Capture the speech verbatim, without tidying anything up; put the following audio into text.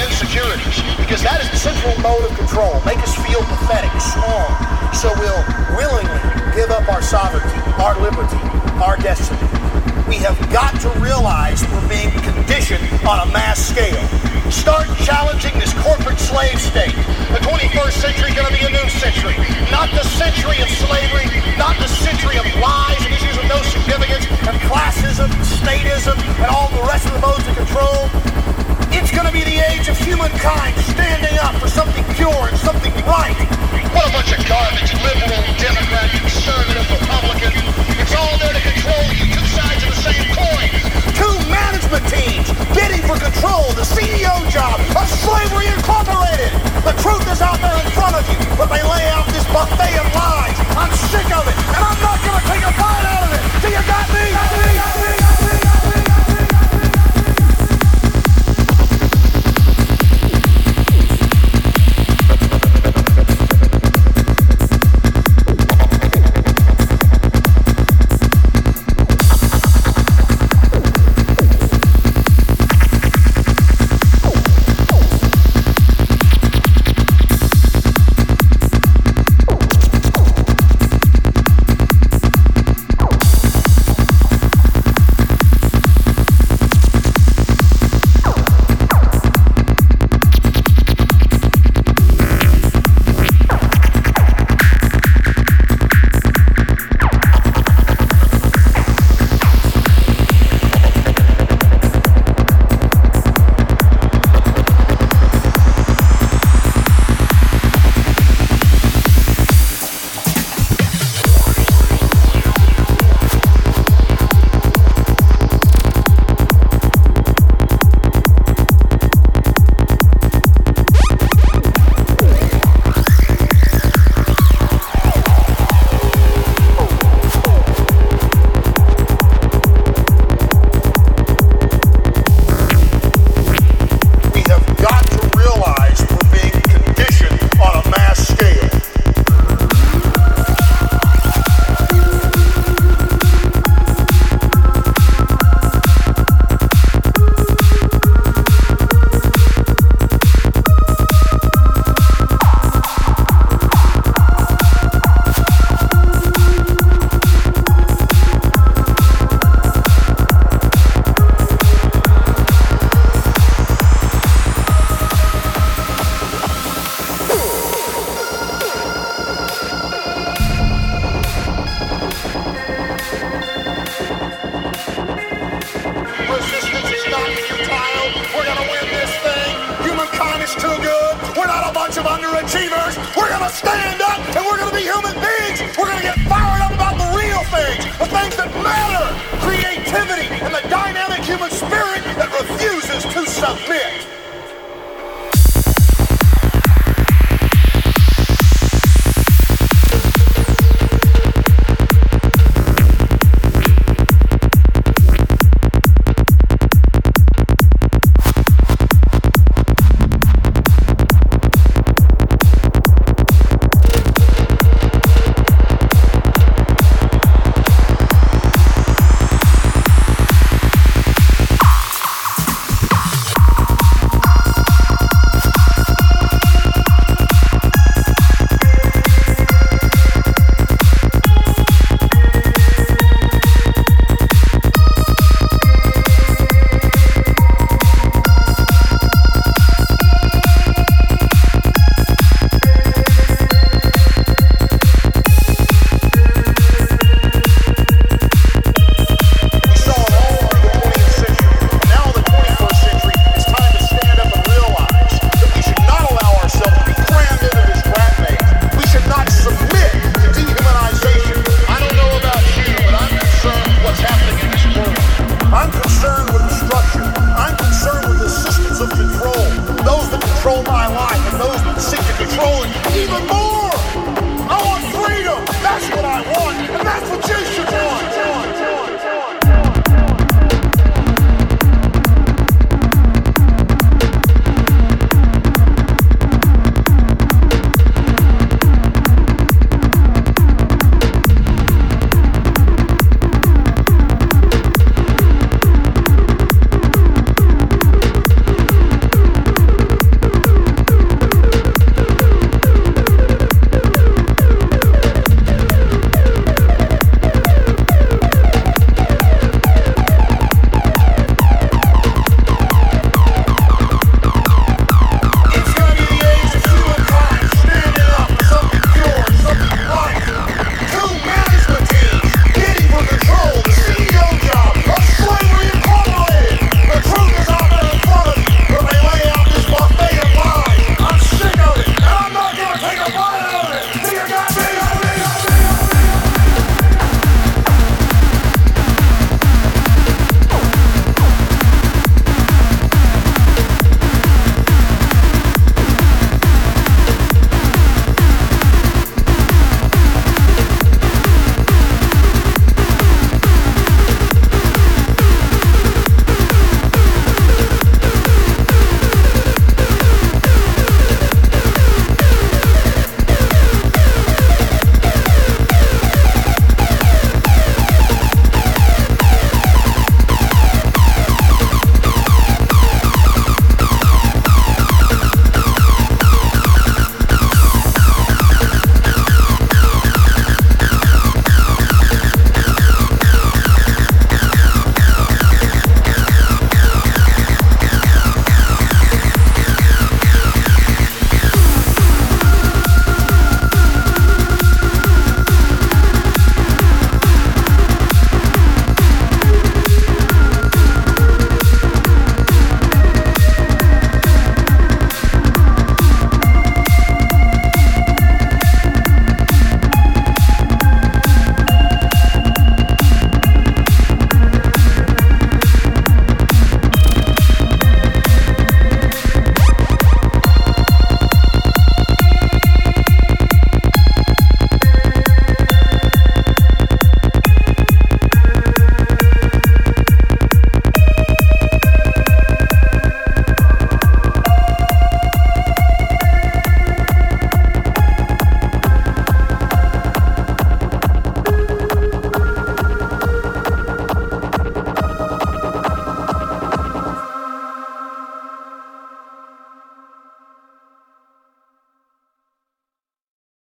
insecurities, because that is the central mode of control. Make us feel pathetic, small, so we'll willingly give up our sovereignty, our liberty, our destiny. We have got to realize we're being conditioned on a mass scale. Start challenging this corporate slave state. The twenty-first century is going to be a new century. Not the century of slavery, not the century of lies and issues of no significance, and classism, statism, and all the rest of the modes of control. It's going to be the age of humankind standing up for something pure and something right. What a bunch of garbage, liberal, Democrat, conservative, Republican. It's all there to control you, two sides of the same coin. Two management teams bidding for control, the C E O job of Slavery Incorporated. The truth is out there in front of you, but they lay out this buffet of lies. I'm sick of it, and I'm not going to take a bite out of it. Do you got me? Got me? Got me? Got me? Underachievers, we're gonna stand up and we're gonna be human beings. We're gonna get fired up about the real things, the things that matter, creativity and the dynamic human spirit that refuses to submit. Control my life and those that seek to control it even more. I want freedom. That's what I want, and that's what you should.